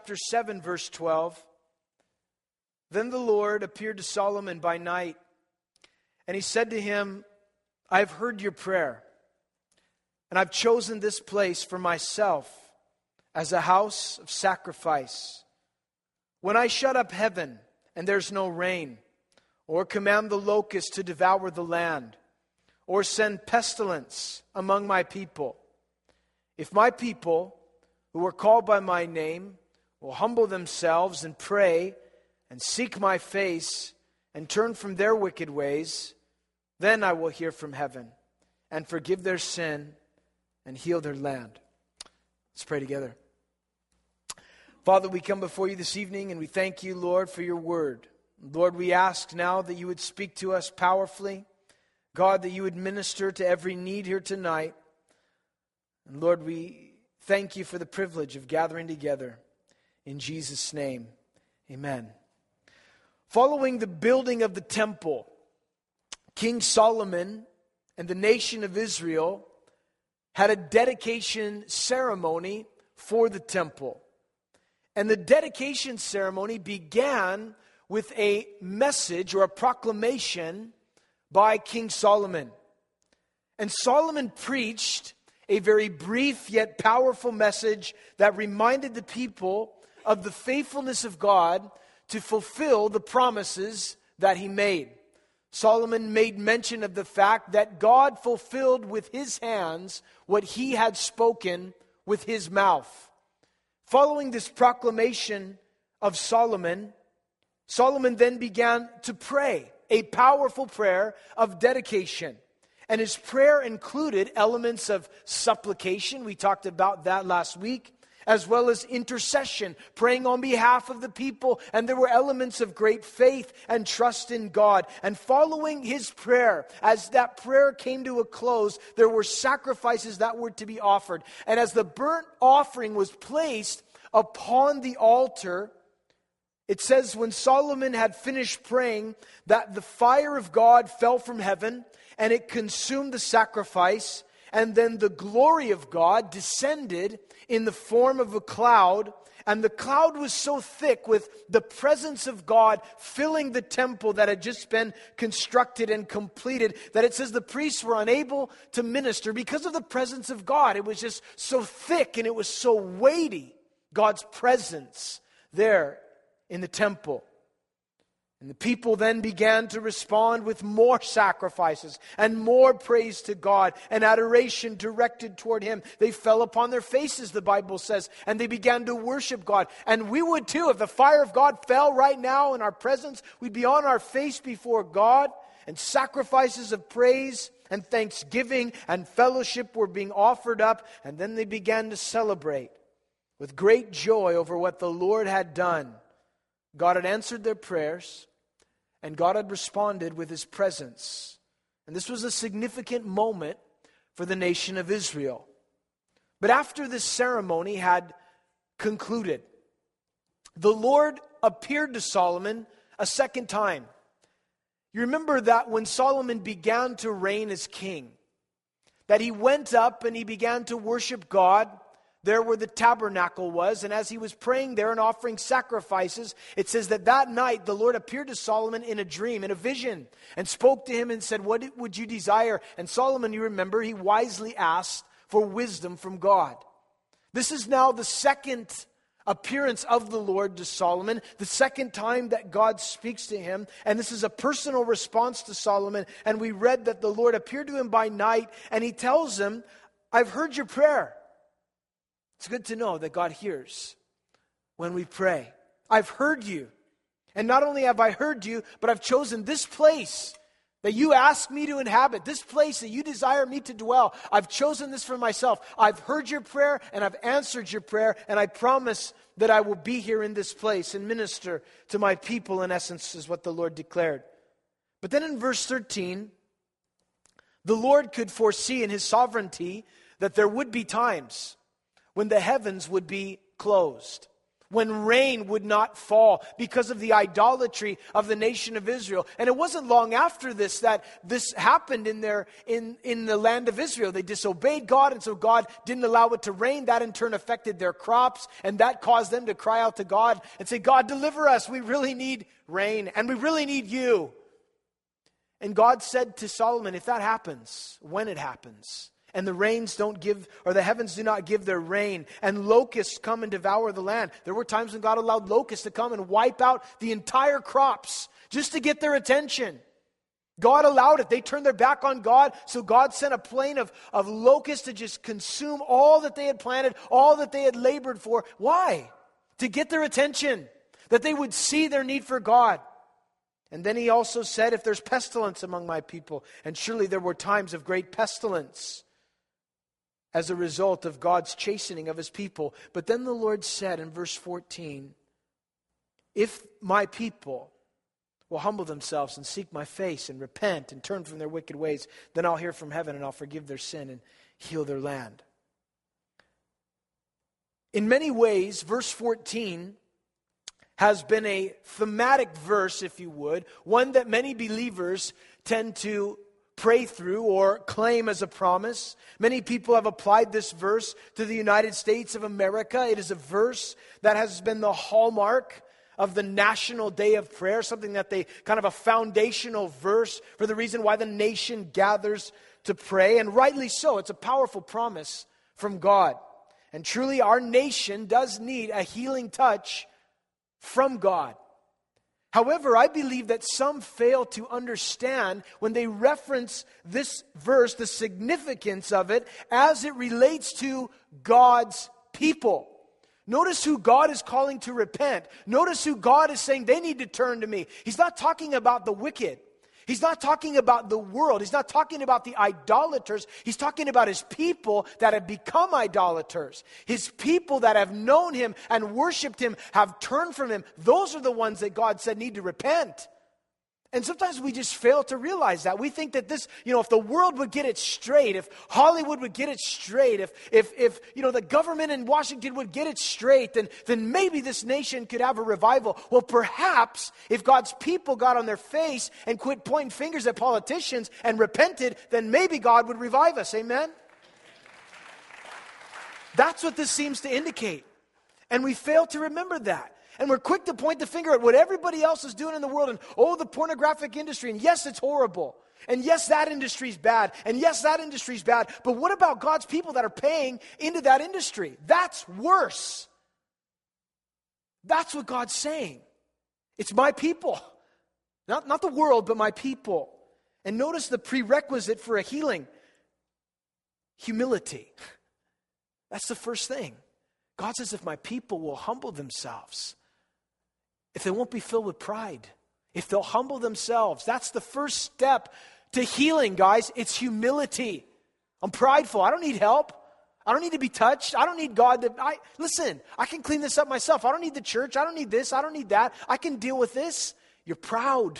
Chapter 7, verse 12. Then the Lord appeared to Solomon by night, and he said to him, I have heard your prayer, and I've chosen this place for myself as a house of sacrifice. When I shut up heaven and there's no rain, or command the locust to devour the land, or send pestilence among my people, if my people, who are called by my name, will humble themselves and pray and seek my face and turn from their wicked ways, then I will hear from heaven and forgive their sin and heal their land. Let's pray together. Father, we come before you this evening and we thank you, Lord, for your word. Lord, we ask now that you would speak to us powerfully. God, that you would minister to every need here tonight. And Lord, we thank you for the privilege of gathering together. In Jesus' name, amen. Following the building of the temple, King Solomon and the nation of Israel had a dedication ceremony for the temple. And the dedication ceremony began with a message or a proclamation by King Solomon. And Solomon preached a very brief yet powerful message that reminded the people of the faithfulness of God to fulfill the promises that he made. Solomon made mention of the fact that God fulfilled with his hands what he had spoken with his mouth. Following this proclamation of Solomon, Solomon then began to pray a powerful prayer of dedication. And his prayer included elements of supplication. We talked about that last week. As well as intercession, praying on behalf of the people. And there were elements of great faith and trust in God. And following his prayer, as that prayer came to a close, there were sacrifices that were to be offered. And as the burnt offering was placed upon the altar, it says when Solomon had finished praying that the fire of God fell from heaven and it consumed the sacrifice. And then the glory of God descended in the form of a cloud. And the cloud was so thick with the presence of God filling the temple that had just been constructed and completed that it says the priests were unable to minister because of the presence of God. It was just so thick and it was so weighty, God's presence there in the temple. And the people then began to respond with more sacrifices and more praise to God and adoration directed toward Him. They fell upon their faces, the Bible says, and they began to worship God. And we would too. If the fire of God fell right now in our presence, we'd be on our face before God, and sacrifices of praise and thanksgiving and fellowship were being offered up. And then they began to celebrate with great joy over what the Lord had done. God had answered their prayers. And God had responded with His presence. And this was a significant moment for the nation of Israel. But after this ceremony had concluded, the Lord appeared to Solomon a second time. You remember that when Solomon began to reign as king, that he went up and he began to worship God there where the tabernacle was, and as he was praying there and offering sacrifices, it says that night the Lord appeared to Solomon in a dream, in a vision, and spoke to him and said, what would you desire? And Solomon, you remember, he wisely asked for wisdom from God. This is now the second appearance of the Lord to Solomon, the second time that God speaks to him, and this is a personal response to Solomon. And we read that the Lord appeared to him by night, and he tells him, I've heard your prayer. It's good to know that God hears when we pray. I've heard you. And not only have I heard you, but I've chosen this place that you ask me to inhabit, this place that you desire me to dwell. I've chosen this for myself. I've heard your prayer and I've answered your prayer, and I promise that I will be here in this place and minister to my people, in essence, is what the Lord declared. But then in verse 13, the Lord could foresee in His sovereignty that there would be times when the heavens would be closed, when rain would not fall because of the idolatry of the nation of Israel. And it wasn't long after this that this happened in the land of Israel. They disobeyed God, and so God didn't allow it to rain. That in turn affected their crops, and that caused them to cry out to God and say, God, deliver us. We really need rain, and we really need you. And God said to Solomon, if that happens, when it happens, and the rains don't give, or the heavens do not give their rain, and locusts come and devour the land. There were times when God allowed locusts to come and wipe out the entire crops just to get their attention. God allowed it. They turned their back on God, so God sent a plain of locusts to just consume all that they had planted, all that they had labored for. Why? To get their attention, that they would see their need for God. And then he also said, if there's pestilence among my people, and surely there were times of great pestilence as a result of God's chastening of his people. But then the Lord said in verse 14, if my people will humble themselves and seek my face and repent and turn from their wicked ways, then I'll hear from heaven and I'll forgive their sin and heal their land. In many ways, verse 14 has been a thematic verse, if you would, one that many believers tend to pray through or claim as a promise. Many people have applied this verse to the United States of America. It is a verse that has been the hallmark of the National Day of Prayer, something that they kind of a foundational verse for the reason why the nation gathers to pray, and rightly so. It's a powerful promise from God. And truly our nation does need a healing touch from God. However, I believe that some fail to understand when they reference this verse, the significance of it as it relates to God's people. Notice who God is calling to repent. Notice who God is saying they need to turn to me. He's not talking about the wicked. He's not talking about the world. He's not talking about the idolaters. He's talking about his people that have become idolaters. His people that have known him and worshiped him have turned from him. Those are the ones that God said need to repent. And sometimes we just fail to realize that. We think that this, if the world would get it straight, if Hollywood would get it straight, if the government in Washington would get it straight, then maybe this nation could have a revival. Well, perhaps if God's people got on their face and quit pointing fingers at politicians and repented, then maybe God would revive us. Amen? That's what this seems to indicate. And we fail to remember that. And we're quick to point the finger at what everybody else is doing in the world. And, the pornographic industry. And yes, it's horrible. And yes, that industry's bad. And yes, that industry's bad. But what about God's people that are paying into that industry? That's worse. That's what God's saying. It's my people. Not the world, but my people. And notice the prerequisite for a healing. Humility. That's the first thing. God says if my people will humble themselves, if they won't be filled with pride, if they'll humble themselves, that's the first step to healing, guys. It's humility. I'm prideful. I don't need help. I don't need to be touched. I don't need God to... Listen, I can clean this up myself. I don't need the church. I don't need this. I don't need that. I can deal with this. You're proud.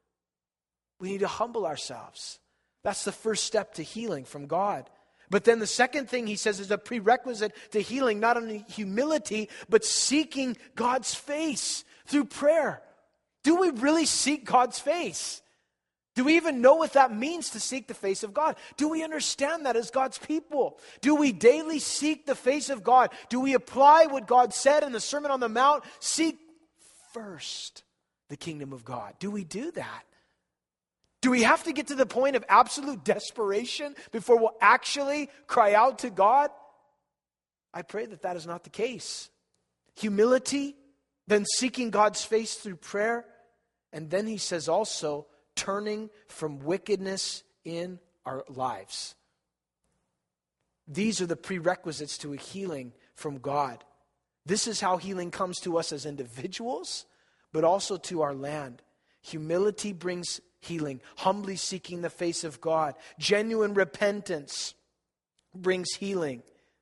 We need to humble ourselves. That's the first step to healing from God. But then the second thing he says is a prerequisite to healing, not only humility, but seeking God's face through prayer. Do we really seek God's face? Do we even know what that means to seek the face of God? Do we understand that as God's people? Do we daily seek the face of God? Do we apply what God said in the Sermon on the Mount? Seek first the kingdom of God. Do we do that? Do we have to get to the point of absolute desperation before we'll actually cry out to God? I pray that that is not the case. Humility, then seeking God's face through prayer, and then he says also, turning from wickedness in our lives. These are the prerequisites to a healing from God. This is how healing comes to us as individuals, but also to our land. Humility brings healing, humbly seeking the face of God. Genuine repentance brings healing.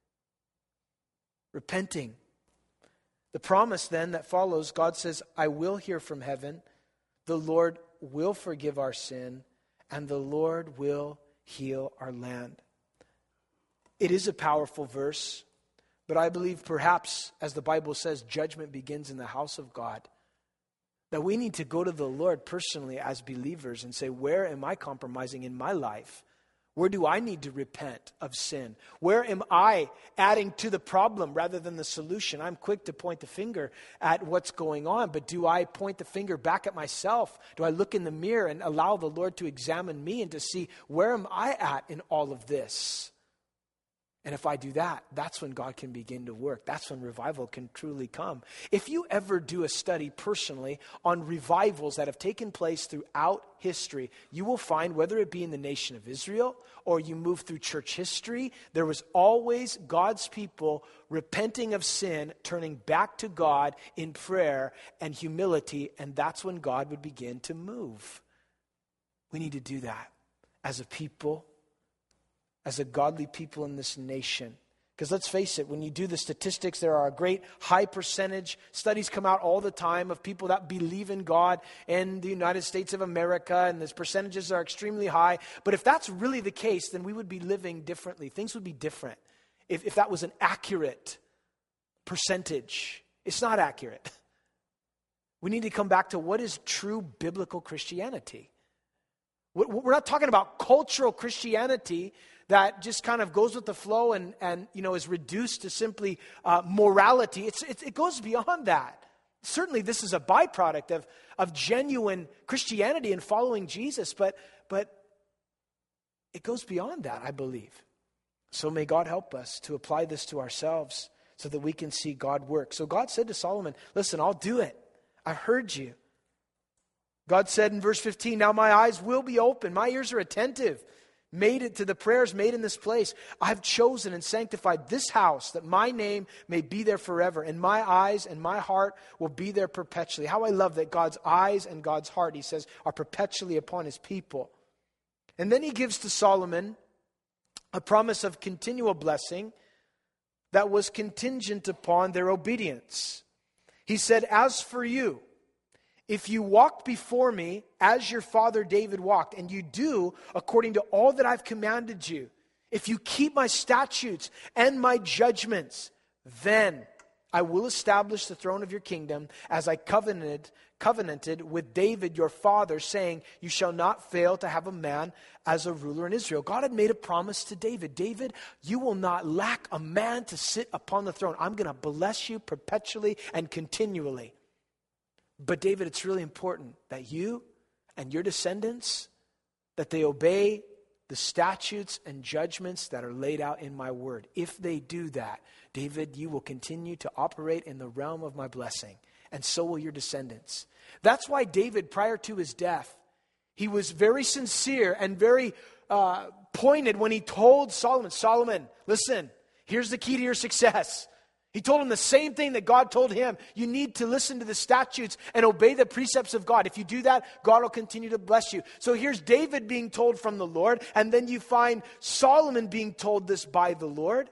Repenting. The promise then that follows, God says, I will hear from heaven, the Lord will forgive our sin, and the Lord will heal our land. It is a powerful verse, But I believe perhaps, as the Bible says, judgment begins in the house of God. That we need to go to the Lord personally as believers and say, where am I compromising in my life? Where do I need to repent of sin? Where am I adding to the problem rather than the solution? I'm quick to point the finger at what's going on, but do I point the finger back at myself? Do I look in the mirror and allow the Lord to examine me and to see where am I at in all of this? And if I do that, that's when God can begin to work. That's when revival can truly come. If you ever do a study personally on revivals that have taken place throughout history, you will find, whether it be in the nation of Israel or you move through church history, there was always God's people repenting of sin, turning back to God in prayer and humility, and that's when God would begin to move. We need to do that as a people, as a godly people in this nation. Because let's face it, when you do the statistics, there are a great high percentage. Studies come out all the time of people that believe in God in the United States of America, and those percentages are extremely high. But if that's really the case, then we would be living differently. Things would be different if that was an accurate percentage. It's not accurate. We need to come back to what is true biblical Christianity. We're not talking about cultural Christianity that just kind of goes with the flow and is reduced to simply morality. It goes beyond that. Certainly this is a byproduct of genuine Christianity and following Jesus, but it goes beyond that, I believe. So may God help us to apply this to ourselves so that we can see God work. So God said to Solomon, listen, I'll do it. I heard you. God said in verse 15, now my eyes will be open, my ears are attentive, made it to the prayers made in this place. I've chosen and sanctified this house that my name may be there forever, and my eyes and my heart will be there perpetually. How I love that God's eyes and God's heart, he says, are perpetually upon his people. And then he gives to Solomon a promise of continual blessing that was contingent upon their obedience. He said, as for you, if you walk before me as your father David walked, and you do according to all that I've commanded you, if you keep my statutes and my judgments, then I will establish the throne of your kingdom as I covenanted with David your father, saying, you shall not fail to have a man as a ruler in Israel. God had made a promise to David. David, you will not lack a man to sit upon the throne. I'm going to bless you perpetually and continually. But David, it's really important that you and your descendants, that they obey the statutes and judgments that are laid out in my word. If they do that, David, you will continue to operate in the realm of my blessing, and so will your descendants. That's why David, prior to his death, he was very sincere and very pointed when he told Solomon, listen, here's the key to your success. He told him the same thing that God told him. You need to listen to the statutes and obey the precepts of God. If you do that, God will continue to bless you. So here's David being told from the Lord, and then you find Solomon being told this by the Lord.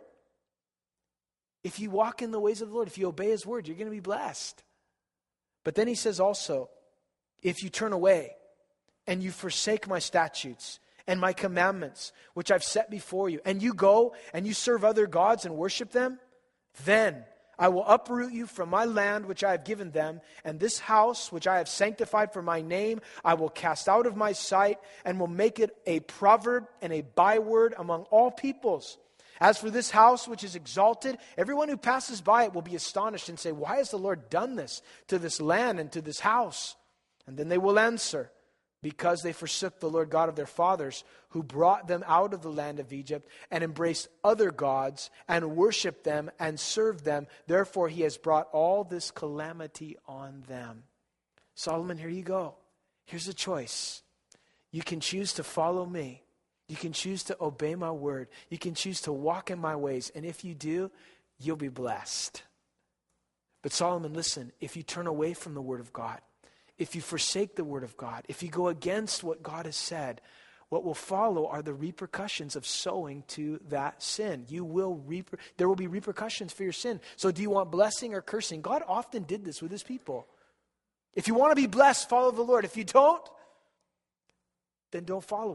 If you walk in the ways of the Lord, if you obey his word, you're going to be blessed. But then he says also, if you turn away and you forsake my statutes and my commandments, which I've set before you, and you go and you serve other gods and worship them, then I will uproot you from my land which I have given them, and this house which I have sanctified for my name I will cast out of my sight, and will make it a proverb and a byword among all peoples. As for this house which is exalted, everyone who passes by it will be astonished and say, why has the Lord done this to this land and to this house? And then they will answer, because they forsook the Lord God of their fathers, who brought them out of the land of Egypt, and embraced other gods, and worshipped them, and served them. Therefore he has brought all this calamity on them. Solomon, here you go. Here's a choice. You can choose to follow me. You can choose to obey my word. You can choose to walk in my ways. And if you do, you'll be blessed. But Solomon, listen, if you turn away from the word of God, if you forsake the word of God, if you go against what God has said, what will follow are the repercussions of sowing to that sin. There will be repercussions for your sin. So do you want blessing or cursing? God often did this with his people. If you want to be blessed, follow the Lord. If you don't, then don't follow him.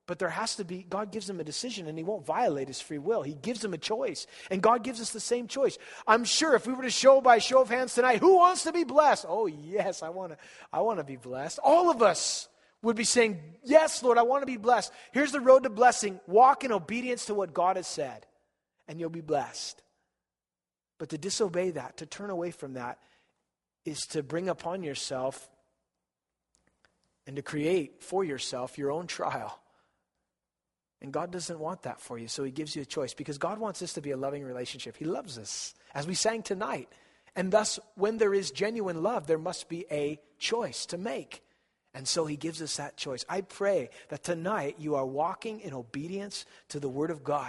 But there has to be, God gives him a decision, and he won't violate his free will. He gives him a choice, and God gives us the same choice. I'm sure if we were to show by show of hands tonight, who wants to be blessed? Oh yes, I want to be blessed. All of us would be saying, yes, Lord, I want to be blessed. Here's the road to blessing. Walk in obedience to what God has said, and you'll be blessed. But to disobey that, to turn away from that, is to bring upon yourself and to create for yourself your own trial. And God doesn't want that for you, so he gives you a choice, because God wants this to be a loving relationship. He loves us, as we sang tonight. And thus, when there is genuine love, there must be a choice to make. And so he gives us that choice. I pray that tonight you are walking in obedience to the Word of God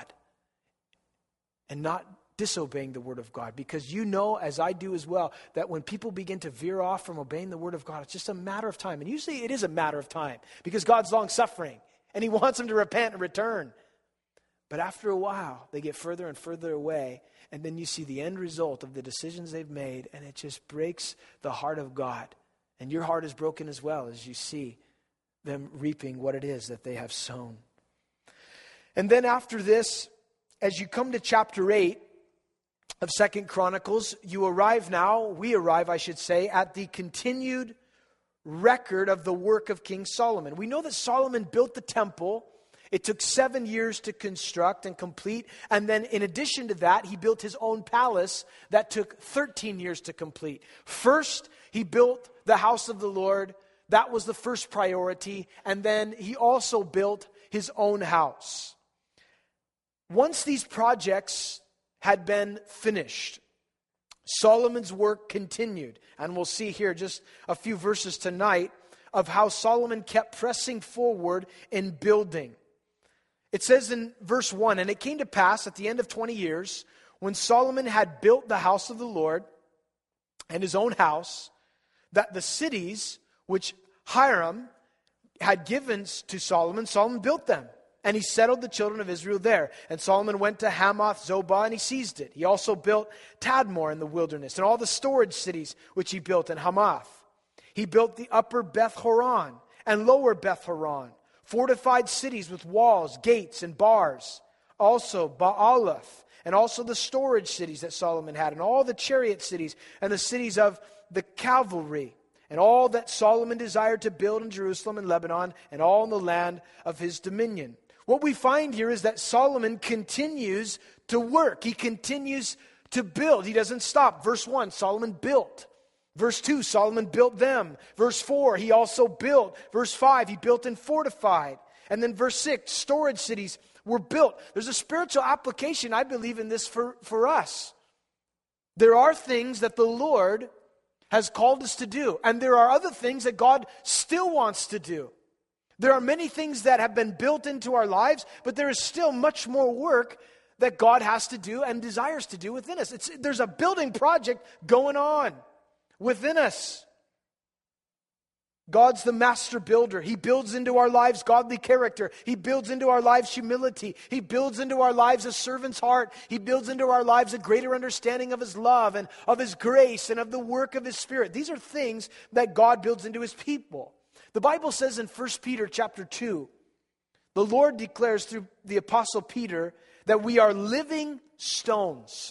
and not disobeying the Word of God, because you know, as I do as well, that when people begin to veer off from obeying the Word of God, it's just a matter of time. And usually it is a matter of time, because God's long-suffering and he wants them to repent and return. But after a while, they get further and further away, and then you see the end result of the decisions they've made, and it just breaks the heart of God. And your heart is broken as well as you see them reaping what it is that they have sown. And then after this, as you come to chapter 8 of 2 Chronicles, we arrive, I should say, at the continued record of the work of King Solomon. We know that Solomon built the temple. It took 7 years to construct and complete. And then in addition to that, he built his own palace that took 13 years to complete. First, he built the house of the Lord. That was the first priority. And then he also built his own house. Once these projects had been finished, Solomon's work continued. And we'll see here just a few verses tonight of how Solomon kept pressing forward in building. It says in verse 1, "And it came to pass at the end of 20 years, when Solomon had built the house of the Lord and his own house, that the cities which Hiram had given to Solomon, Solomon built them. And he settled the children of Israel there. And Solomon went to Hamath Zobah, and he seized it. He also built Tadmor in the wilderness, and all the storage cities which he built in Hamath. He built the upper Beth Horon and lower Beth Horon, fortified cities with walls, gates, and bars. Also Baalath, and also the storage cities that Solomon had, and all the chariot cities, and the cities of the cavalry, and all that Solomon desired to build in Jerusalem and Lebanon, and all in the land of his dominion." What we find here is that Solomon continues to work. He continues to build. He doesn't stop. Verse 1, Solomon built. Verse 2, Solomon built them. Verse 4, he also built. Verse 5, he built and fortified. And then verse 6, storage cities were built. There's a spiritual application, I believe, in this for us. There are things that the Lord has called us to do, and there are other things that God still wants to do. There are many things that have been built into our lives, but there is still much more work that God has to do and desires to do within us. There's a building project going on within us. God's the master builder. He builds into our lives godly character. He builds into our lives humility. He builds into our lives a servant's heart. He builds into our lives a greater understanding of His love and of His grace and of the work of His Spirit. These are things that God builds into His people. The Bible says in 1 Peter chapter 2, the Lord declares through the Apostle Peter that we are living stones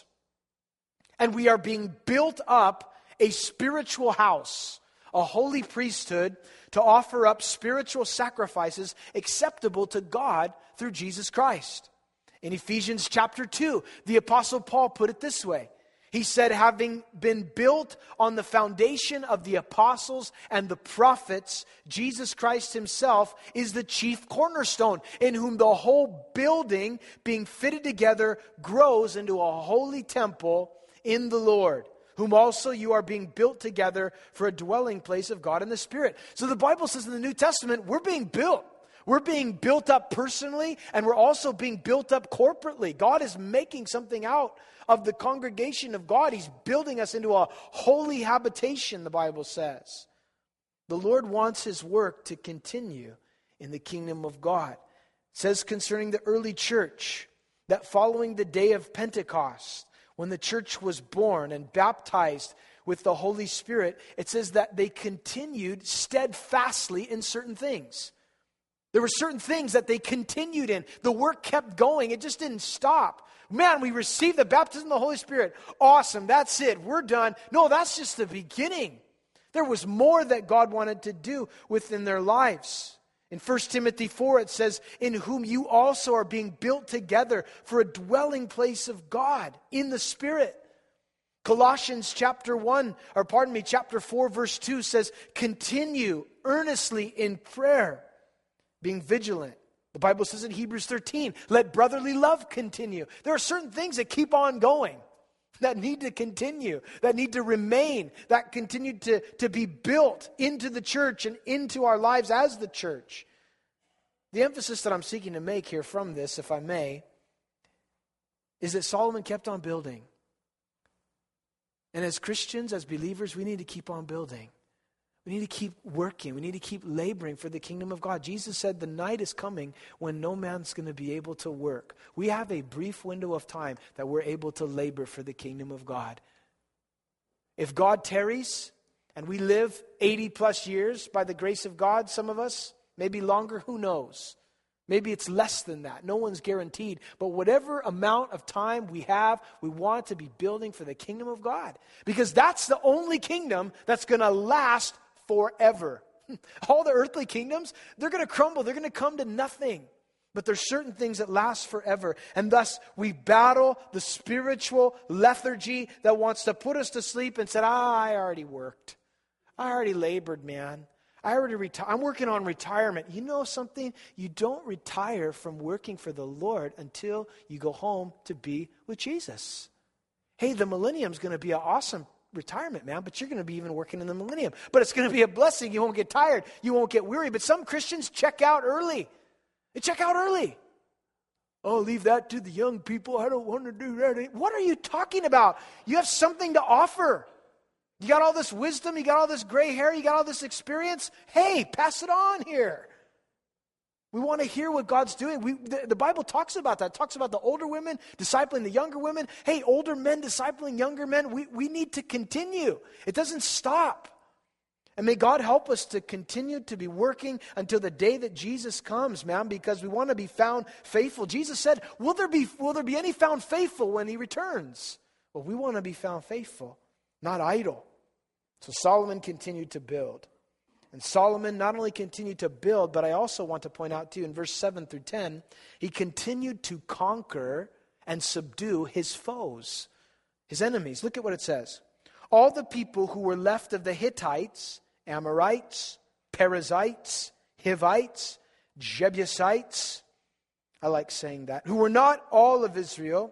and we are being built up a spiritual house, a holy priesthood, to offer up spiritual sacrifices acceptable to God through Jesus Christ. In Ephesians chapter 2, the Apostle Paul put it this way. He said, having been built on the foundation of the apostles and the prophets, Jesus Christ Himself is the chief cornerstone, in whom the whole building, being fitted together, grows into a holy temple in the Lord, whom also you are being built together for a dwelling place of God in the Spirit. So the Bible says in the New Testament, we're being built. We're being built up personally, and we're also being built up corporately. God is making something out of the congregation of God. He's building us into a holy habitation, the Bible says. The Lord wants His work to continue in the kingdom of God. It says concerning the early church that following the day of Pentecost, when the church was born and baptized with the Holy Spirit, it says that they continued steadfastly in certain things. There were certain things that they continued in. The work kept going. It just didn't stop. Man, we received the baptism of the Holy Spirit. Awesome. That's it. We're done. No, that's just the beginning. There was more that God wanted to do within their lives. In 1 Timothy 4, it says, in whom you also are being built together for a dwelling place of God in the Spirit. Colossians chapter 4, verse 2 says, continue earnestly in prayer, being vigilant. The Bible says in Hebrews 13, let brotherly love continue. There are certain things that keep on going, that need to continue, that need to remain, that continue to be built into the church and into our lives as the church. The emphasis that I'm seeking to make here from this, if I may, is that Solomon kept on building. And as Christians, as believers, we need to keep on building. We need to keep working. We need to keep laboring for the kingdom of God. Jesus said the night is coming when no man's going to be able to work. We have a brief window of time that we're able to labor for the kingdom of God. If God tarries and we live 80 plus years by the grace of God, some of us, maybe longer, who knows? Maybe it's less than that. No one's guaranteed. But whatever amount of time we have, we want to be building for the kingdom of God. Because that's the only kingdom that's going to last forever. All the earthly kingdoms, they're going to crumble. They're going to come to nothing. But there's certain things that last forever. And thus, we battle the spiritual lethargy that wants to put us to sleep and said, I already worked. I already labored, man. I'm working on retirement. You know something? You don't retire from working for the Lord until you go home to be with Jesus. Hey, the millennium's going to be an awesome retirement, man, but you're going to be even working in the millennium. But it's going to be a blessing. You won't get tired. You won't get weary. But some Christians check out early. They check out early. Oh, leave that to the young people. I don't want to do that. What are you talking about? You have something to offer. You got all this wisdom, you got all this gray hair, you got all this experience. Hey, pass it on here. We want to hear what God's doing. The Bible talks about that. It talks about the older women discipling the younger women. Hey, older men discipling younger men. We need to continue. It doesn't stop. And may God help us to continue to be working until the day that Jesus comes, man, because we want to be found faithful. Jesus said, will there be any found faithful when he returns? Well, we want to be found faithful, not idle. So Solomon continued to build. And Solomon not only continued to build, but I also want to point out to you in verse 7 through 10, he continued to conquer and subdue his foes, his enemies. Look at what it says. All the people who were left of the Hittites, Amorites, Perizzites, Hivites, Jebusites, I like saying that, who were not all of Israel,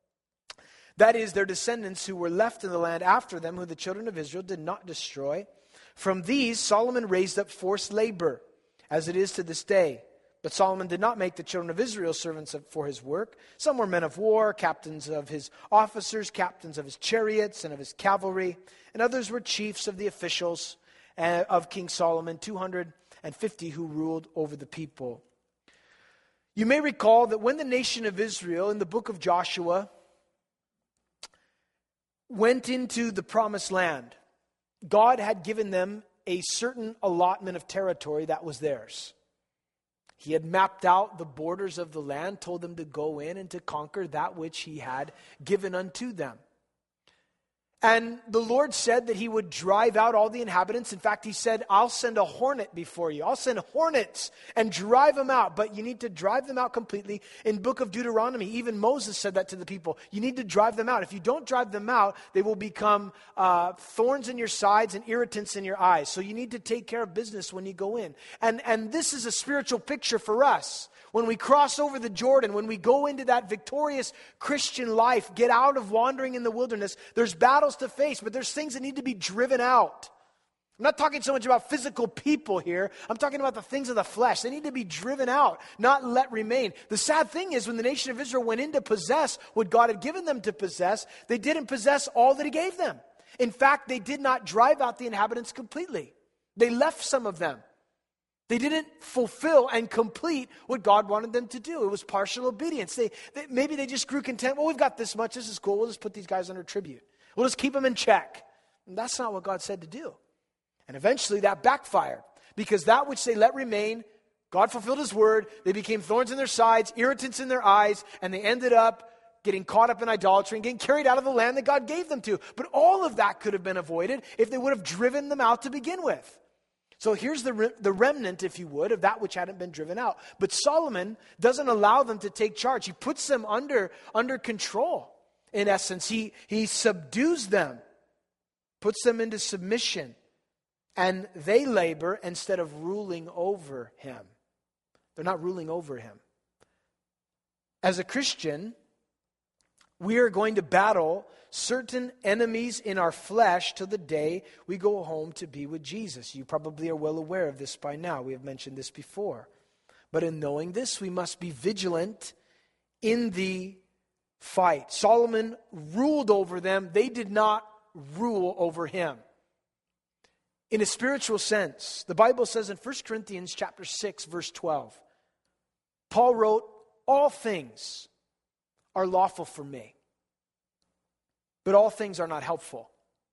that is, their descendants who were left in the land after them, who the children of Israel did not destroy. From these, Solomon raised up forced labor, as it is to this day. But Solomon did not make the children of Israel servants for his work. Some were men of war, captains of his officers, captains of his chariots and of his cavalry. And others were chiefs of the officials of King Solomon, 250 who ruled over the people. You may recall that when the nation of Israel, in the book of Joshua, went into the promised land, God had given them a certain allotment of territory that was theirs. He had mapped out the borders of the land, told them to go in and to conquer that which he had given unto them. And the Lord said that he would drive out all the inhabitants. In fact, he said, I'll send a hornet before you. I'll send hornets and drive them out. But you need to drive them out completely. In book of Deuteronomy, even Moses said that to the people. You need to drive them out. If you don't drive them out, they will become thorns in your sides and irritants in your eyes. So you need to take care of business when you go in. And this is a spiritual picture for us. When we cross over the Jordan, when we go into that victorious Christian life, get out of wandering in the wilderness, there's battles to face, but there's things that need to be driven out. I'm not talking so much about physical people here. I'm talking about the things of the flesh. They need to be driven out, not let remain. The sad thing is when the nation of Israel went in to possess what God had given them to possess, they didn't possess all that he gave them. In fact, they did not drive out the inhabitants completely. They left some of them. They didn't fulfill and complete what God wanted them to do. It was partial obedience. Maybe they just grew content. Well, we've got this much. This is cool. We'll just put these guys under tribute. We'll just keep them in check. And that's not what God said to do. And eventually that backfired. Because that which they let remain, God fulfilled his word. They became thorns in their sides, irritants in their eyes, and they ended up getting caught up in idolatry and getting carried out of the land that God gave them to. But all of that could have been avoided if they would have driven them out to begin with. So here's the remnant, if you would, of that which hadn't been driven out. But Solomon doesn't allow them to take charge. He puts them under control. In essence, he subdues them, puts them into submission, and they labor instead of ruling over him. They're not ruling over him. As a Christian, we are going to battle certain enemies in our flesh till the day we go home to be with Jesus. You probably are well aware of this by now. We have mentioned this before. But in knowing this, we must be vigilant in the fight. Solomon ruled over them. They did not rule over him. In a spiritual sense, the Bible says in 1 Corinthians chapter 6, verse 12, Paul wrote, "All things are lawful for me, but all things are not helpful.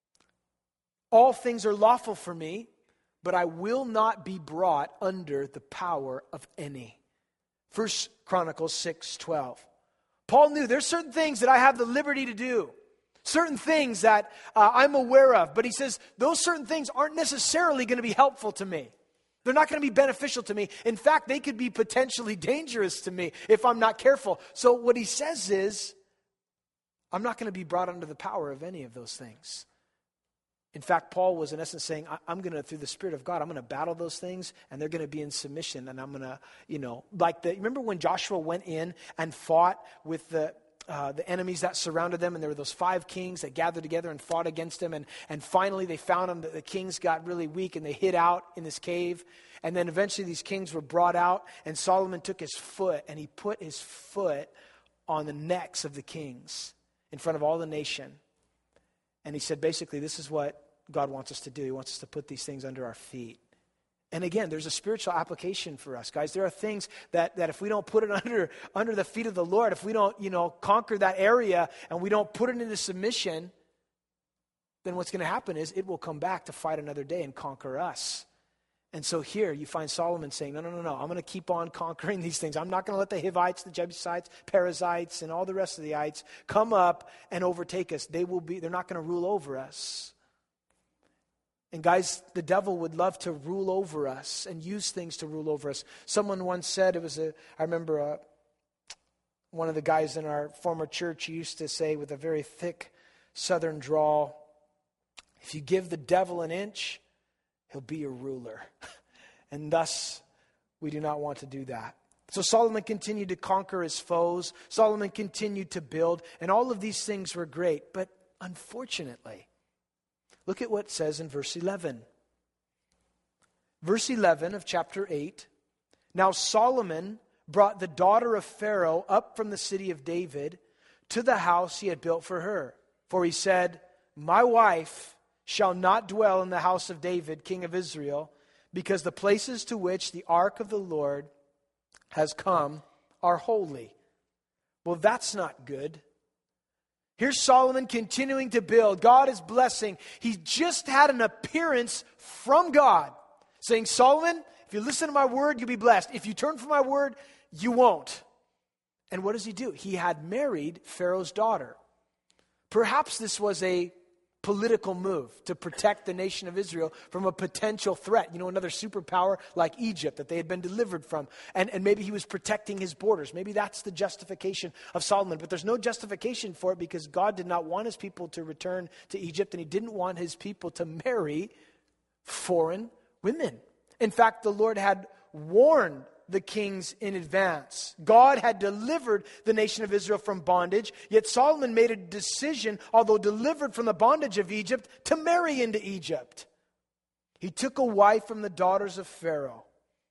All things are lawful for me, but I will not be brought under the power of any." 1 Chronicles 6:12. Paul knew there's certain things that I have the liberty to do, certain things that I'm aware of, but he says those certain things aren't necessarily going to be helpful to me. They're not going to be beneficial to me. In fact, they could be potentially dangerous to me if I'm not careful. So what he says is, I'm not going to be brought under the power of any of those things. In fact, Paul was in essence saying, I'm going to, through the Spirit of God, I'm going to battle those things, and they're going to be in submission, and I'm going to, remember when Joshua went in and fought with the enemies that surrounded them, and there were those 5 kings that gathered together and fought against him, and finally they found him, that the kings got really weak, and they hid out in this cave, and then eventually these kings were brought out, and Solomon took his foot, and he put his foot on the necks of the kings in front of all the nation, and he said, basically, this is what God wants us to do. He wants us to put these things under our feet. And again, there's a spiritual application for us, guys. There are things that if we don't put it under the feet of the Lord, if we don't, conquer that area and we don't put it into submission, then what's going to happen is it will come back to fight another day and conquer us. And so here you find Solomon saying, no, I'm going to keep on conquering these things. I'm not going to let the Hivites, the Jebusites, Perizzites, and all the rest of the ites come up and overtake us. They're not going to rule over us. And guys, the devil would love to rule over us and use things to rule over us. Someone once said, I remember one of the guys in our former church used to say with a very thick southern drawl, if you give the devil an inch, he'll be your ruler. And thus, we do not want to do that. So Solomon continued to conquer his foes. Solomon continued to build. And all of these things were great. But unfortunately, look at what it says in verse 11. Verse 11 of chapter 8. Now Solomon brought the daughter of Pharaoh up from the city of David to the house he had built for her. For he said, my wife shall not dwell in the house of David, king of Israel, because the places to which the ark of the Lord has come are holy. Well, that's not good. Here's Solomon continuing to build. God is blessing. He just had an appearance from God saying, Solomon, if you listen to my word, you'll be blessed. If you turn from my word, you won't. And what does he do? He had married Pharaoh's daughter. Perhaps this was a political move to protect the nation of Israel from a potential threat. Another superpower like Egypt that they had been delivered from. And maybe he was protecting his borders. Maybe that's the justification of Solomon. But there's no justification for it because God did not want his people to return to Egypt, and he didn't want his people to marry foreign women. In fact, the Lord had warned the kings in advance. God had delivered the nation of Israel from bondage, yet Solomon made a decision, although delivered from the bondage of Egypt, to marry into Egypt. He took a wife from the daughters of Pharaoh.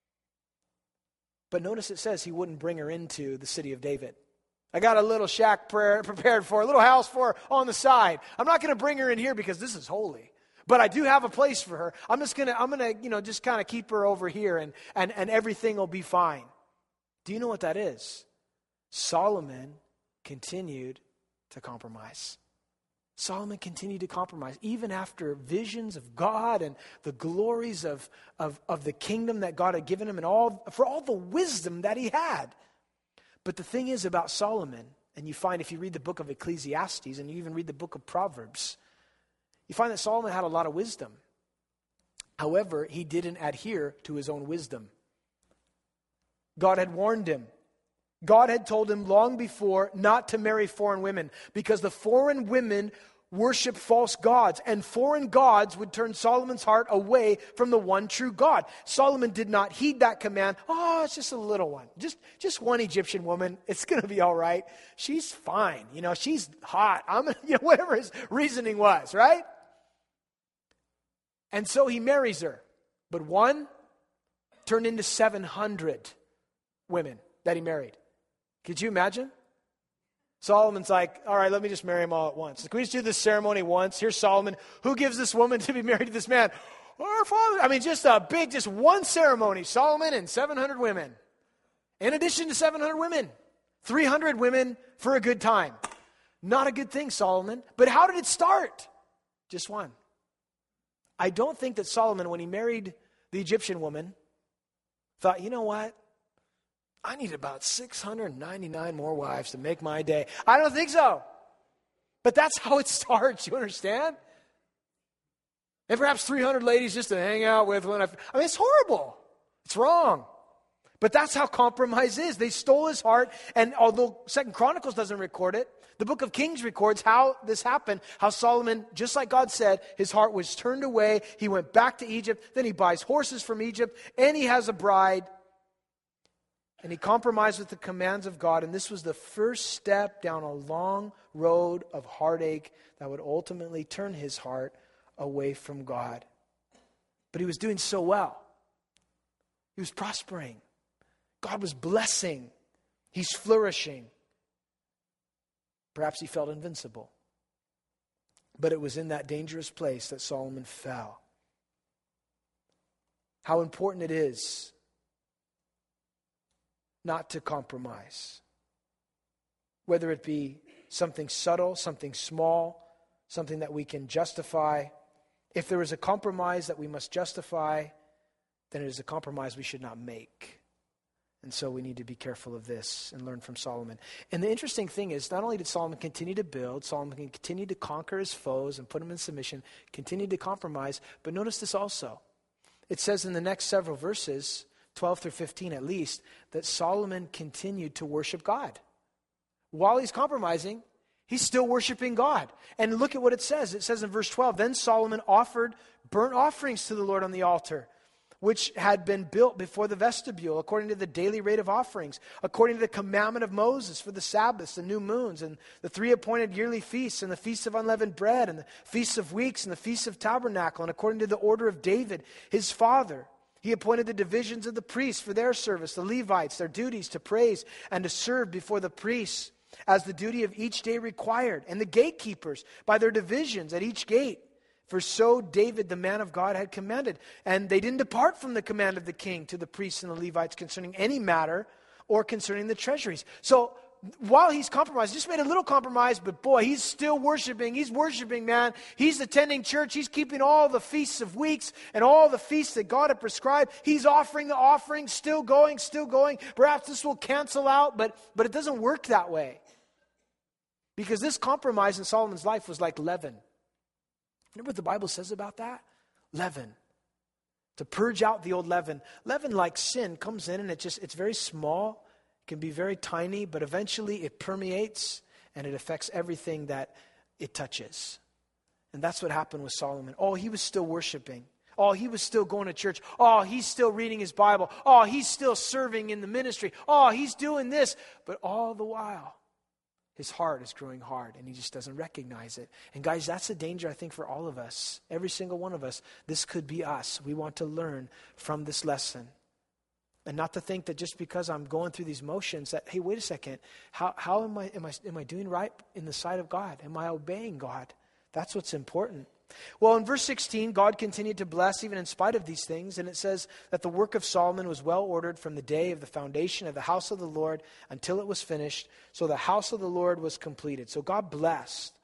But notice it says he wouldn't bring her into the city of David. I got a little shack prepared for her, a little house for her on the side. I'm not going to bring her in here because this is holy. But I do have a place for her. I'm gonna just kind of keep her over here and everything will be fine. Do you know what that is? Solomon continued to compromise. Solomon continued to compromise, even after visions of God and the glories of the kingdom that God had given him and for all the wisdom that he had. But the thing is about Solomon, and you find if you read the book of Ecclesiastes and you even read the book of Proverbs, you find that Solomon had a lot of wisdom. However, he didn't adhere to his own wisdom. God had warned him. God had told him long before not to marry foreign women because the foreign women worship false gods, and foreign gods would turn Solomon's heart away from the one true God. Solomon did not heed that command. Oh, it's just a little one. Just one Egyptian woman. It's going to be all right. She's fine. She's hot. Whatever his reasoning was, right? And so he marries her. But one turned into 700 women that he married. Could you imagine? Solomon's like, all right, let me just marry them all at once. Can we just do this ceremony once? Here's Solomon. Who gives this woman to be married to this man? Our father. Just one ceremony. Solomon and 700 women. In addition to 700 women. 300 women for a good time. Not a good thing, Solomon. But how did it start? Just one. I don't think that Solomon, when he married the Egyptian woman, thought, you know what? I need about 699 more wives to make my day. I don't think so. But that's how it starts, you understand? And perhaps 300 ladies just to hang out with. It's horrible. It's wrong. But that's how compromise is. They stole his heart, and although 2 Chronicles doesn't record it, the book of Kings records how this happened, how Solomon, just like God said, his heart was turned away. He went back to Egypt. Then he buys horses from Egypt, and he has a bride. And he compromised with the commands of God, and this was the first step down a long road of heartache that would ultimately turn his heart away from God. But he was doing so well. He was prospering. God was blessing. He's flourishing. Perhaps he felt invincible. But it was in that dangerous place that Solomon fell. How important it is not to compromise. Whether it be something subtle, something small, something that we can justify. If there is a compromise that we must justify, then it is a compromise we should not make. And so we need to be careful of this and learn from Solomon. And the interesting thing is, not only did Solomon continue to build, Solomon continued to conquer his foes and put them in submission, continued to compromise, but notice this also. It says in the next several verses, 12 through 15 at least, that Solomon continued to worship God. While he's compromising, he's still worshiping God. And look at what it says. It says in verse 12, then Solomon offered burnt offerings to the Lord on the altar, which had been built before the vestibule, according to the daily rate of offerings, according to the commandment of Moses for the Sabbaths, the new moons, and the 3 appointed yearly feasts, and the feasts of unleavened bread, and the feasts of weeks, and the feasts of tabernacle, and according to the order of David, his father. He appointed the divisions of the priests for their service, the Levites, their duties to praise and to serve before the priests, as the duty of each day required, and the gatekeepers by their divisions at each gate. For so David, the man of God, had commanded. And they didn't depart from the command of the king to the priests and the Levites concerning any matter or concerning the treasuries. So while he's compromised, just made a little compromise, but boy, he's still worshiping. He's worshiping, man. He's attending church. He's keeping all the feasts of weeks and all the feasts that God had prescribed. He's offering the offerings, still going, still going. Perhaps this will cancel out, but it doesn't work that way. Because this compromise in Solomon's life was like leaven. Remember what the Bible says about that? Leaven. To purge out the old leaven. Leaven, like sin, comes in and it's very small. It can be very tiny, but eventually it permeates and it affects everything that it touches. And that's what happened with Solomon. Oh, he was still worshiping. Oh, he was still going to church. Oh, he's still reading his Bible. Oh, he's still serving in the ministry. Oh, he's doing this. But all the while, his heart is growing hard, and he just doesn't recognize it. And guys, that's a danger, I think, for all of us. Every single one of us. This could be us. We want to learn from this lesson. And not to think that just because I'm going through these motions that, hey, wait a second, how am I doing right in the sight of God? Am I obeying God? That's what's important. Well, in verse 16, God continued to bless even in spite of these things. And it says that the work of Solomon was well ordered from the day of the foundation of the house of the Lord until it was finished. So the house of the Lord was completed. So God blessed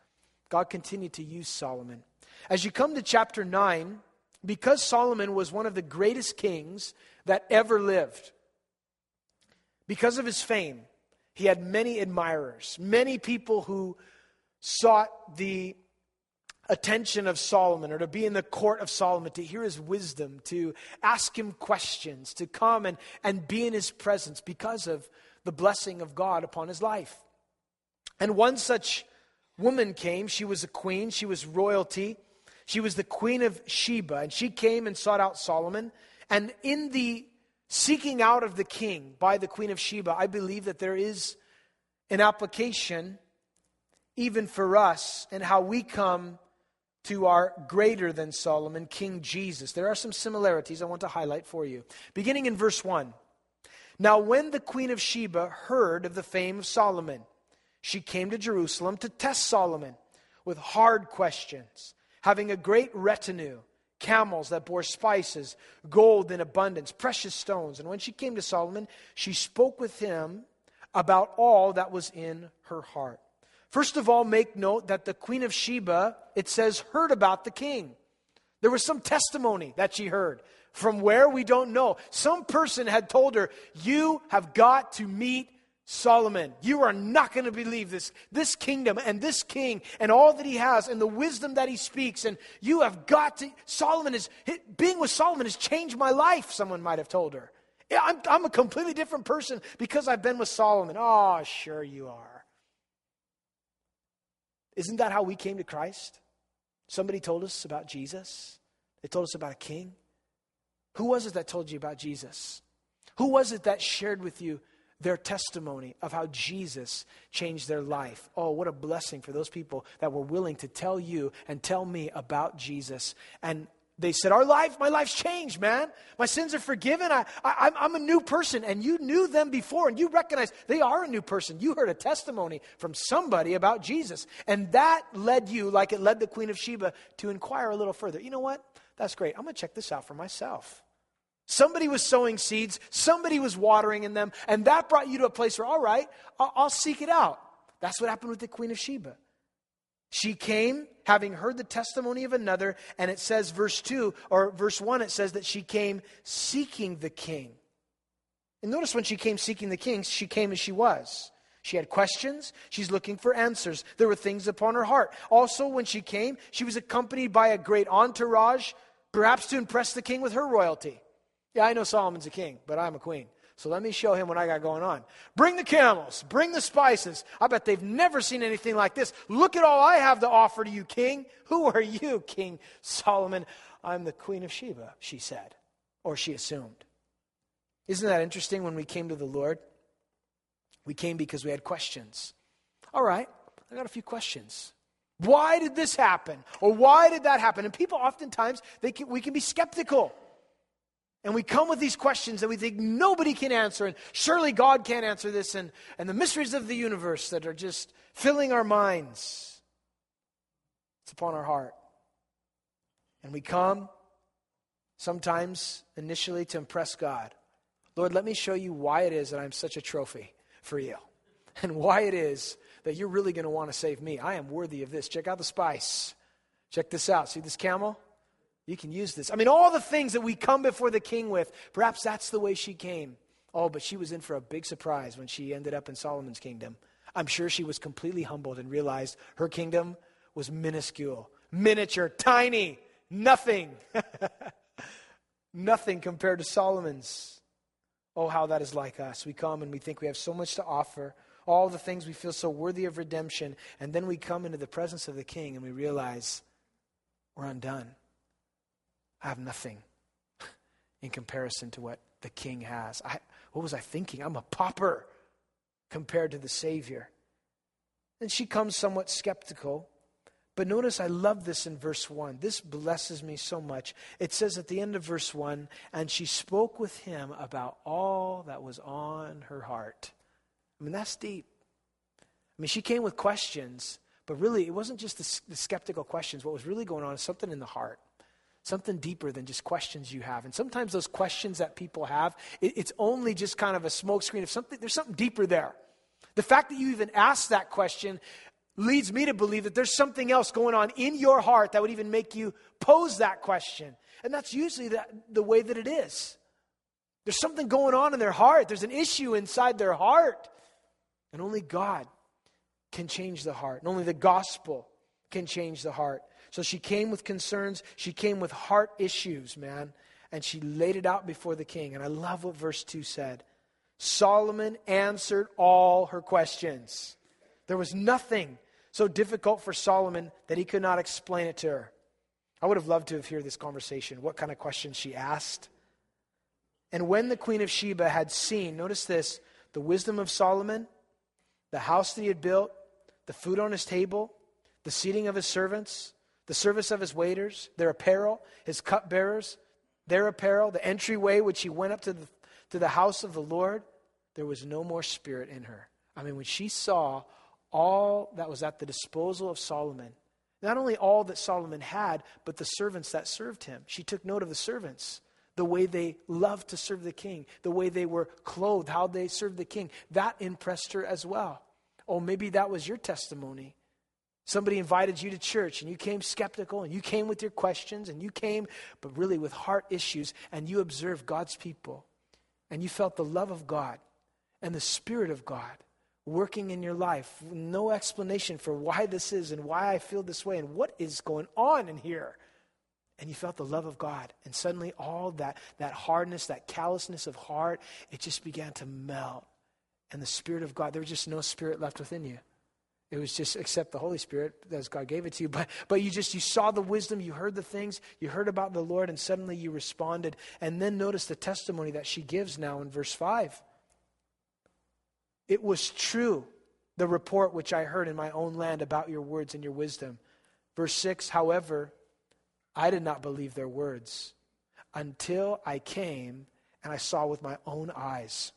God continued to use Solomon. As you come to chapter 9, because Solomon was one of the greatest kings that ever lived, because of his fame, he had many admirers, many people who sought the attention of Solomon, or to be in the court of Solomon, to hear his wisdom, to ask him questions, to come and be in his presence because of the blessing of God upon his life. And one such woman came. She was a queen. She was royalty. She was the Queen of Sheba, and she came and sought out Solomon. And in the seeking out of the king by the Queen of Sheba, I believe that there is an application even for us and how we come to our greater than Solomon, King Jesus. There are some similarities I want to highlight for you. Beginning in verse 1. Now when the Queen of Sheba heard of the fame of Solomon, she came to Jerusalem to test Solomon with hard questions, having a great retinue, camels that bore spices, gold in abundance, precious stones. And when she came to Solomon, she spoke with him about all that was in her heart. First of all, make note that the Queen of Sheba, it says, heard about the king. There was some testimony that she heard. From where, we don't know. Some person had told her, you have got to meet Solomon. You are not going to believe this kingdom and this king and all that he has and the wisdom that he speaks. And you have got to, being with Solomon has changed my life, someone might have told her. I'm a completely different person because I've been with Solomon. Oh, sure you are. Isn't that how we came to Christ? Somebody told us about Jesus. They told us about a king. Who was it that told you about Jesus? Who was it that shared with you their testimony of how Jesus changed their life? Oh, what a blessing for those people that were willing to tell you and tell me about Jesus. And they said, my life's changed, man. My sins are forgiven. I'm a new person. And you knew them before, and you recognize they are a new person. You heard a testimony from somebody about Jesus. And that led you, like it led the Queen of Sheba, to inquire a little further. You know what? That's great. I'm going to check this out for myself. Somebody was sowing seeds. Somebody was watering in them. And that brought you to a place where, all right, I'll seek it out. That's what happened with the Queen of Sheba. She came having heard the testimony of another, and it says verse 2 or verse 1, it says that she came seeking the king. And notice when she came seeking the king, she came as she was. She had questions. She's looking for answers. There were things upon her heart. Also, when she came, she was accompanied by a great entourage, perhaps to impress the king with her royalty. Yeah, I know Solomon's a king, but I'm a queen. So let me show him what I got going on. Bring the camels. Bring the spices. I bet they've never seen anything like this. Look at all I have to offer to you, king. Who are you, King Solomon? I'm the Queen of Sheba, she said, or she assumed. Isn't that interesting? When we came to the Lord, we came because we had questions. All right, I got a few questions. Why did this happen? Or why did that happen? And people oftentimes, we can be skeptical. And we come with these questions that we think nobody can answer, and surely God can't answer this, and the mysteries of the universe that are just filling our minds. It's upon our heart. And we come sometimes initially to impress God. Lord, let me show you why it is that I'm such a trophy for you, and why it is that you're really going to want to save me. I am worthy of this. Check out the spice. Check this out. See this camel? You can use this. I mean, all the things that we come before the king with, perhaps that's the way she came. Oh, but she was in for a big surprise when she ended up in Solomon's kingdom. I'm sure she was completely humbled and realized her kingdom was minuscule, miniature, tiny, nothing. Nothing compared to Solomon's. Oh, how that is like us. We come and we think we have so much to offer, all the things we feel so worthy of redemption, and then we come into the presence of the king and we realize we're undone. I have nothing in comparison to what the king has. What was I thinking? I'm a pauper compared to the Savior. And she comes somewhat skeptical. But notice I love this in verse 1. This blesses me so much. It says at the end of verse 1, and she spoke with him about all that was on her heart. I mean, that's deep. I mean, she came with questions, but really it wasn't just the skeptical questions. What was really going on is something in the heart. Something deeper than just questions you have. And sometimes those questions that people have, it's only just kind of a smokescreen of something. There's something deeper there. The fact that you even asked that question leads me to believe that there's something else going on in your heart that would even make you pose that question. And that's usually the way that it is. There's something going on in their heart. There's an issue inside their heart. And only God can change the heart. And only the gospel can change the heart. So she came with concerns. She came with heart issues, man. And she laid it out before the king. And I love what verse 2 said. Solomon answered all her questions. There was nothing so difficult for Solomon that he could not explain it to her. I would have loved to have heard this conversation, what kind of questions she asked. And when the Queen of Sheba had seen, notice this, the wisdom of Solomon, the house that he had built, the food on his table, the seating of his servants, the service of his waiters, their apparel, his cupbearers, their apparel, the entryway which he went up to the house of the Lord, there was no more spirit in her. I mean, when she saw all that was at the disposal of Solomon, not only all that Solomon had, but the servants that served him. She took note of the servants, the way they loved to serve the king, the way they were clothed, how they served the king. That impressed her as well. Oh, maybe that was your testimony. Somebody invited you to church and you came skeptical and you came with your questions and you came, but really with heart issues, and you observed God's people and you felt the love of God and the Spirit of God working in your life. No explanation for why this is and why I feel this way and what is going on in here. And you felt the love of God. And suddenly all that hardness, that callousness of heart, it just began to melt. And the Spirit of God, there was just no spirit left within you. It was just, except the Holy Spirit, as God gave it to you. But you saw the wisdom, you heard the things, you heard about the Lord, and suddenly you responded. And then notice the testimony that she gives now in verse 5. It was true, the report which I heard in my own land about your words and your wisdom. Verse 6, however, I did not believe their words until I came and I saw with my own eyes.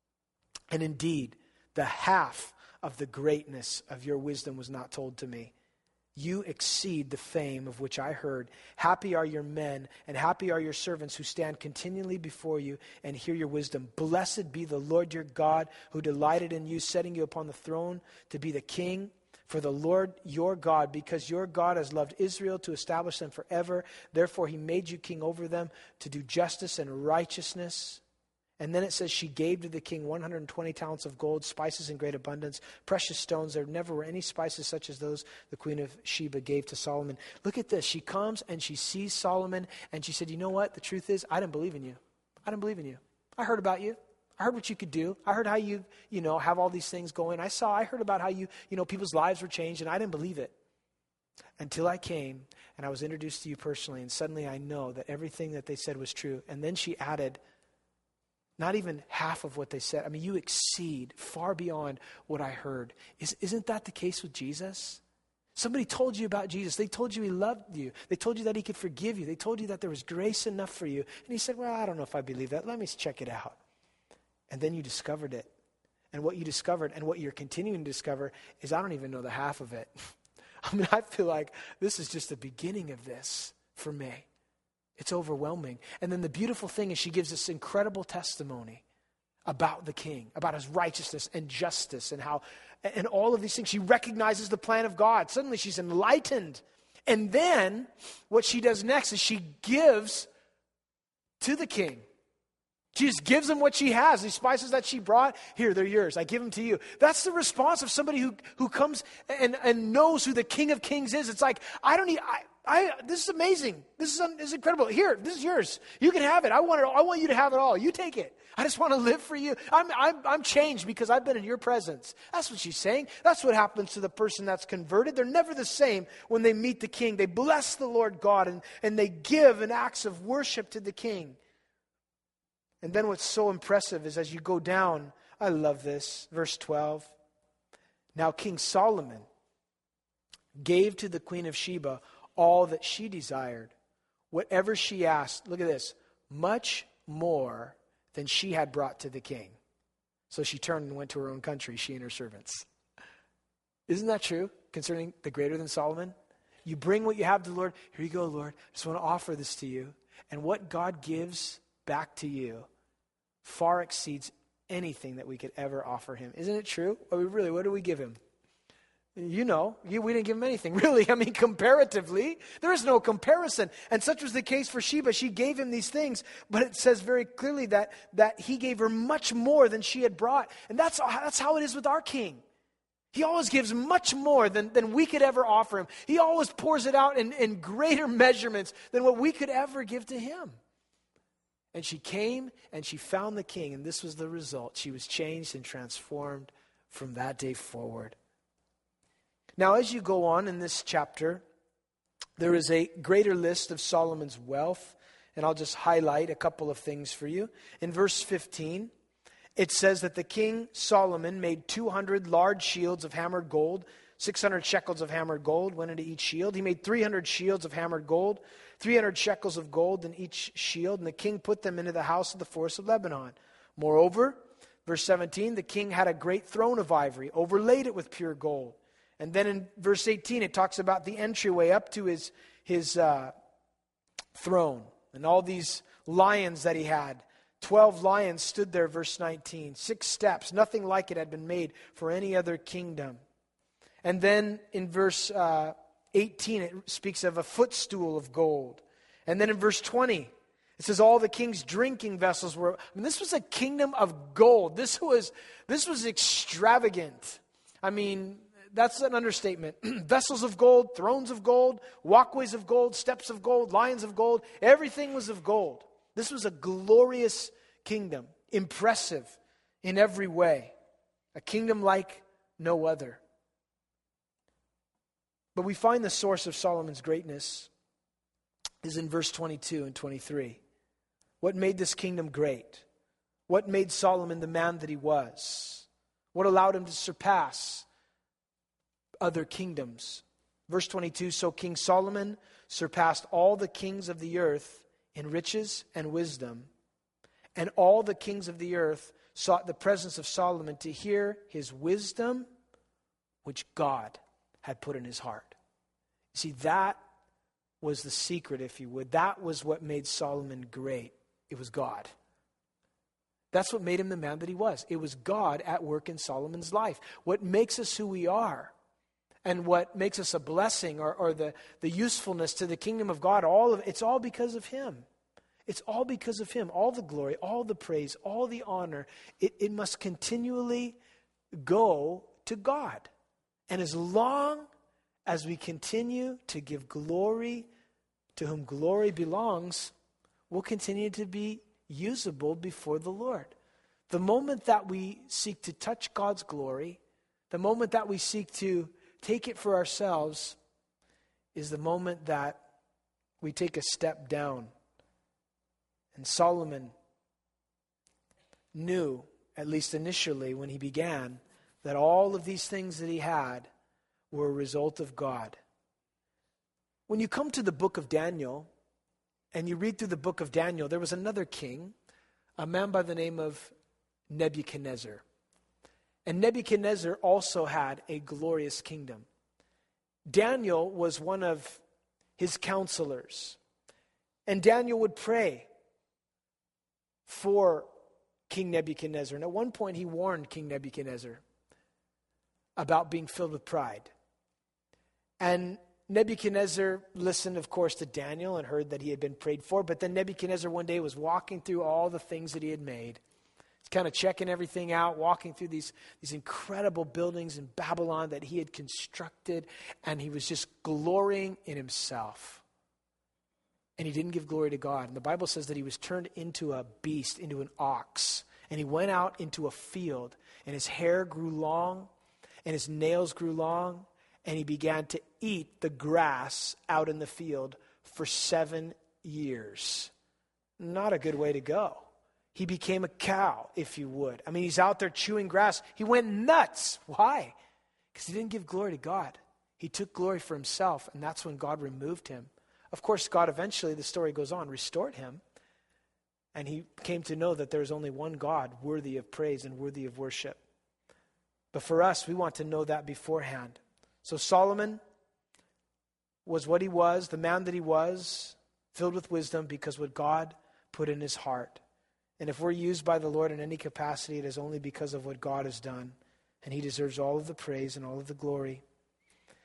And indeed, the half of the greatness of your wisdom was not told to me. You exceed the fame of which I heard. Happy are your men, and happy are your servants who stand continually before you and hear your wisdom. Blessed be the Lord your God, who delighted in you, setting you upon the throne to be the king. For the Lord your God, because your God has loved Israel to establish them forever, therefore he made you king over them to do justice and righteousness. And then it says she gave to the king 120 talents of gold, spices in great abundance, precious stones. There never were any spices such as those the Queen of Sheba gave to Solomon. Look at this. She comes and she sees Solomon and she said, you know what? The truth is, I didn't believe in you. I didn't believe in you. I heard about you. I heard what you could do. I heard how you have all these things going. I heard about how people's lives were changed, and I didn't believe it until I came and I was introduced to you personally. And suddenly I know that everything that they said was true. And then she added, not even half of what they said. I mean, you exceed far beyond what I heard. Isn't that the case with Jesus? Somebody told you about Jesus. They told you he loved you. They told you that he could forgive you. They told you that there was grace enough for you. And he said, well, I don't know if I believe that. Let me check it out. And then you discovered it. And what you discovered and what you're continuing to discover is I don't even know the half of it. I mean, I feel like this is just the beginning of this for me. It's overwhelming. And then the beautiful thing is she gives this incredible testimony about the king, about his righteousness and justice and how, and all of these things. She recognizes the plan of God. Suddenly she's enlightened. And then what she does next is she gives to the king. She just gives him what she has. These spices that she brought, here, they're yours. I give them to you. That's the response of somebody who comes and knows who the King of Kings is. It's like, this is amazing. This is incredible. Here, this is yours. You can have it. I want you to have it all. You take it. I just want to live for you. I'm changed because I've been in your presence. That's what she's saying. That's what happens to the person that's converted. They're never the same when they meet the King. They bless the Lord God and they give in acts of worship to the King. And then what's so impressive is as you go down, I love this, verse 12. Now King Solomon gave to the Queen of Sheba all that she desired, whatever she asked. Look at this, much more than she had brought to the king. So she turned and went to her own country, she and her servants. Isn't that true concerning the greater than Solomon? You bring what you have to the Lord. Here you go, Lord. I just want to offer this to you. And what God gives back to you far exceeds anything that we could ever offer him. Isn't it true? What do we give him? We didn't give him anything, really. I mean, comparatively, there is no comparison. And such was the case for Sheba. She gave him these things, but it says very clearly that he gave her much more than she had brought. And that's how it is with our King. He always gives much more than we could ever offer him. He always pours it out in greater measurements than what we could ever give to him. And she came and she found the King, and this was the result. She was changed and transformed from that day forward. Now, as you go on in this chapter, there is a greater list of Solomon's wealth, and I'll just highlight a couple of things for you. In verse 15, it says that the king Solomon made 200 large shields of hammered gold. 600 shekels of hammered gold went into each shield. He made 300 shields of hammered gold, 300 shekels of gold in each shield, and the king put them into the house of the forest of Lebanon. Moreover, verse 17, the king had a great throne of ivory, overlaid it with pure gold. And then in verse 18, it talks about the entryway up to his throne and all these lions that he had. 12 lions stood there, verse 19. 6 steps, nothing like it had been made for any other kingdom. And then in verse 18, it speaks of a footstool of gold. And then in verse 20, it says all the king's drinking vessels were. This was a kingdom of gold. This was extravagant. That's an understatement. Vessels of gold, thrones of gold, walkways of gold, steps of gold, lions of gold. Everything was of gold. This was a glorious kingdom, impressive in every way. A kingdom like no other. But we find the source of Solomon's greatness is in verse 22 and 23. What made this kingdom great? What made Solomon the man that he was? What allowed him to surpass other kingdoms? Verse 22, so King Solomon surpassed all the kings of the earth in riches and wisdom, and all the kings of the earth sought the presence of Solomon to hear his wisdom, which God had put in his heart. See, that was the secret, if you would. That was what made Solomon great. It was God. That's what made him the man that he was. It was God at work in Solomon's life. What makes us who we are and what makes us a blessing or the usefulness to the kingdom of God, it's all because of him. It's all because of him. All the glory, all the praise, all the honor, it must continually go to God. And as long as we continue to give glory to whom glory belongs, we'll continue to be usable before the Lord. The moment that we seek to touch God's glory, the moment that we seek to take it for ourselves, is the moment that we take a step down. And Solomon knew, at least initially when he began, that all of these things that he had were a result of God. When you come to the book of Daniel, and you read through the book of Daniel, there was another king, a man by the name of Nebuchadnezzar. And Nebuchadnezzar also had a glorious kingdom. Daniel was one of his counselors. And Daniel would pray for King Nebuchadnezzar. And at one point he warned King Nebuchadnezzar about being filled with pride. And Nebuchadnezzar listened, of course, to Daniel and heard that he had been prayed for. But then Nebuchadnezzar one day was walking through all the things that he had made. He's kind of checking everything out, walking through these incredible buildings in Babylon that he had constructed. And he was just glorying in himself. And he didn't give glory to God. And the Bible says that he was turned into a beast, into an ox. And he went out into a field. And his hair grew long. And his nails grew long. And he began to eat the grass out in the field for 7 years. Not a good way to go. He became a cow, if you would. He's out there chewing grass. He went nuts. Why? Because he didn't give glory to God. He took glory for himself, and that's when God removed him. Of course, God eventually, the story goes on, restored him. And he came to know that there's only one God worthy of praise and worthy of worship. But for us, we want to know that beforehand. So Solomon was what he was, the man that he was, filled with wisdom because what God put in his heart. And if we're used by the Lord in any capacity, it is only because of what God has done. And he deserves all of the praise and all of the glory.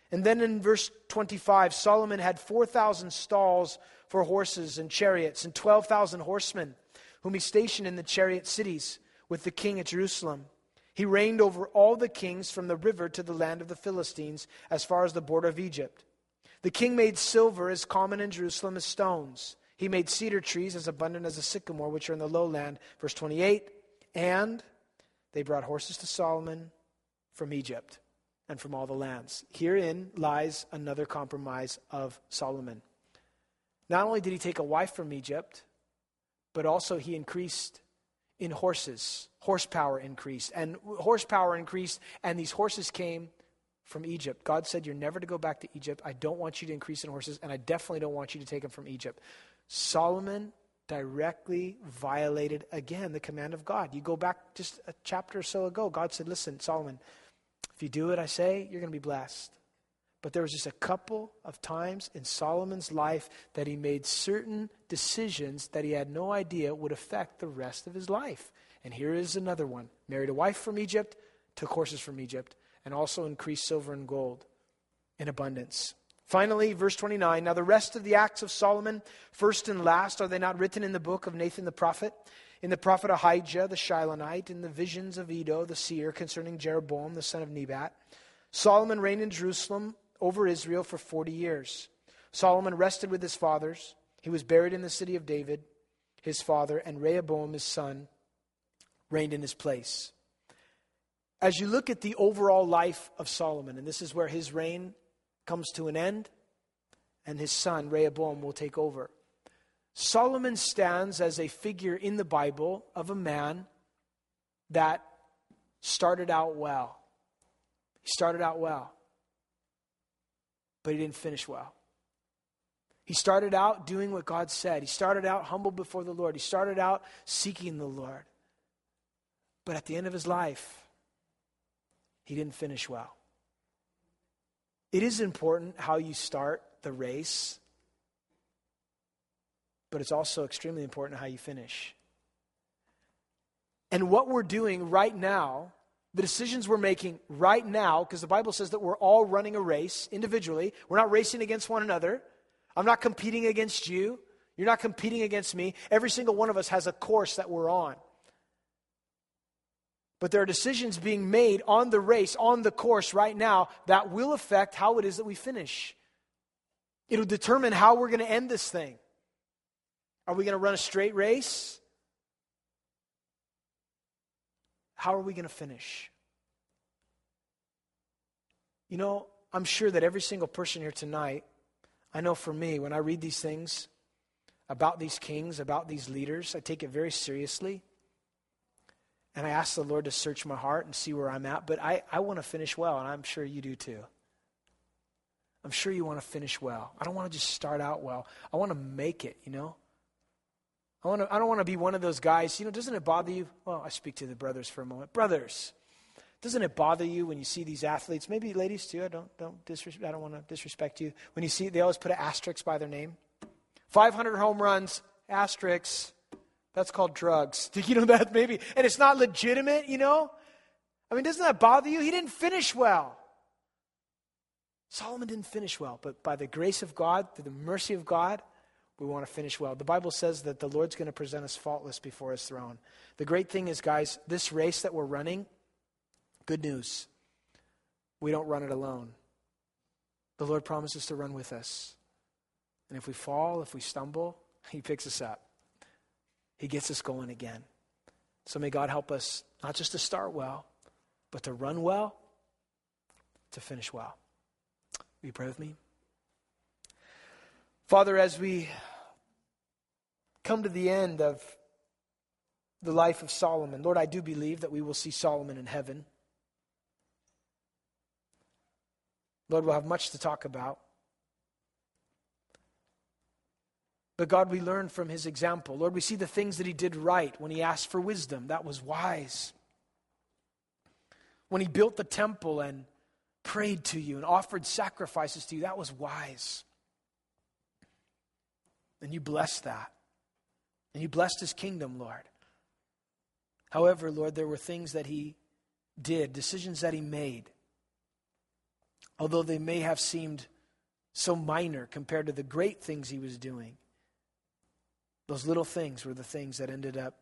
And then in verse 25, Solomon had 4,000 stalls for horses and chariots and 12,000 horsemen, whom he stationed in the chariot cities with the king at Jerusalem. He reigned over all the kings from the river to the land of the Philistines, as far as the border of Egypt. The king made silver as common in Jerusalem as stones. He made cedar trees as abundant as the sycamore, which are in the lowland. Verse 28, and they brought horses to Solomon from Egypt and from all the lands. Herein lies another compromise of Solomon. Not only did he take a wife from Egypt, but also he increased in horses. Horsepower increased. And horsepower increased, and these horses came from Egypt. God said, you're never to go back to Egypt. I don't want you to increase in horses, and I definitely don't want you to take them from Egypt. Solomon directly violated, again, the command of God. You go back just a chapter or so ago, God said, listen, Solomon, if you do what I say, you're going to be blessed. But there was just a couple of times in Solomon's life that he made certain decisions that he had no idea would affect the rest of his life. And here is another one. Married a wife from Egypt, took horses from Egypt, and also increased silver and gold in abundance. Finally, verse 29, now the rest of the acts of Solomon, first and last, are they not written in the book of Nathan the prophet, in the prophet Ahijah the Shilonite, in the visions of Iddo the seer concerning Jeroboam the son of Nebat? Solomon reigned in Jerusalem over Israel for 40 years. Solomon rested with his fathers. He was buried in the city of David, his father, and Rehoboam his son reigned in his place. As you look at the overall life of Solomon, and this is where his reign comes to an end, and his son Rehoboam will take over. Solomon stands as a figure in the Bible of a man that started out well. He started out well, but he didn't finish well. He started out doing what God said. He started out humble before the Lord. He started out seeking the Lord. But at the end of his life, he didn't finish well. It is important how you start the race, but it's also extremely important how you finish. And what we're doing right now, the decisions we're making right now, because the Bible says that we're all running a race individually. We're not racing against one another. I'm not competing against you. You're not competing against me. Every single one of us has a course that we're on. But there are decisions being made on the race, on the course right now that will affect how it is that we finish. It'll determine how we're going to end this thing. Are we going to run a straight race? How are we going to finish? You know, I'm sure that every single person here tonight, I know for me, when I read these things about these kings, about these leaders, I take it very seriously. And I ask the Lord to search my heart and see where I'm at. But I want to finish well, and I'm sure you do too. I'm sure you want to finish well. I don't want to just start out well. I want to make it, you know. I don't want to be one of those guys, you know, doesn't it bother you? Well, I speak to the brothers for a moment. Brothers, doesn't it bother you when you see these athletes, maybe ladies too, I don't want to disrespect you. When you see, they always put an asterisk by their name. 500 home runs, asterisk. That's called drugs. Do you know that maybe? And it's not legitimate, you know? I mean, doesn't that bother you? He didn't finish well. Solomon didn't finish well, but by the grace of God, through the mercy of God, we want to finish well. The Bible says that the Lord's going to present us faultless before his throne. The great thing is, guys, this race that we're running, good news, we don't run it alone. The Lord promises to run with us. And if we fall, if we stumble, he picks us up. He gets us going again. So may God help us not just to start well, but to run well, to finish well. Will you pray with me? Father, as we come to the end of the life of Solomon, Lord, I do believe that we will see Solomon in heaven. Lord, we'll have much to talk about. But God, we learn from his example. Lord, we see the things that he did right when he asked for wisdom. That was wise. When he built the temple and prayed to you and offered sacrifices to you, that was wise. And you blessed that. And you blessed his kingdom, Lord. However, Lord, there were things that he did, decisions that he made. although they may have seemed so minor compared to the great things he was doing, those little things were the things that ended up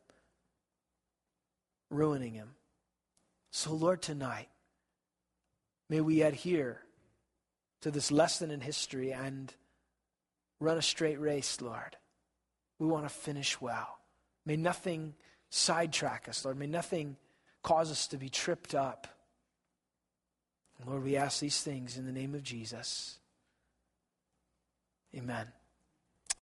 ruining him. So Lord, tonight, may we adhere to this lesson in history and run a straight race, Lord. We want to finish well. May nothing sidetrack us, Lord. May nothing cause us to be tripped up. Lord, we ask these things in the name of Jesus. Amen.